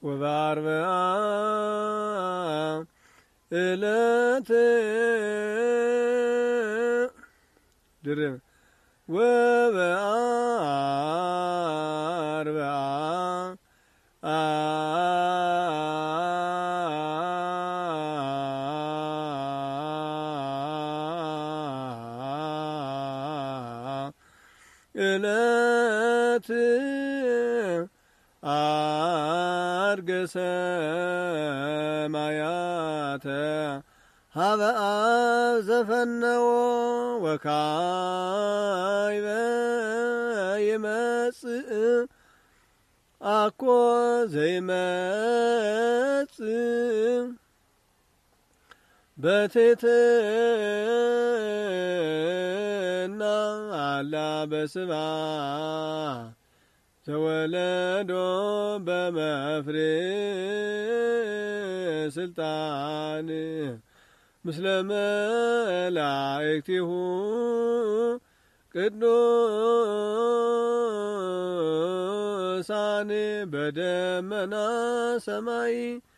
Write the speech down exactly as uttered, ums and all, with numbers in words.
ወበአርብዓ ዕለት ድርብ ወበአርብዓ ዕለት አርገ ሰማያተ ሀበ አብ ዘፈነዎ ወካዕበ ይመጽእ አኮ ዘይመጽእ በትሕትና አላ በስብሐት ተወለዶ በመፍሬ ስልጣን ምስለ መላእክቲሁ ቅዱሳን በደመና ሰማይ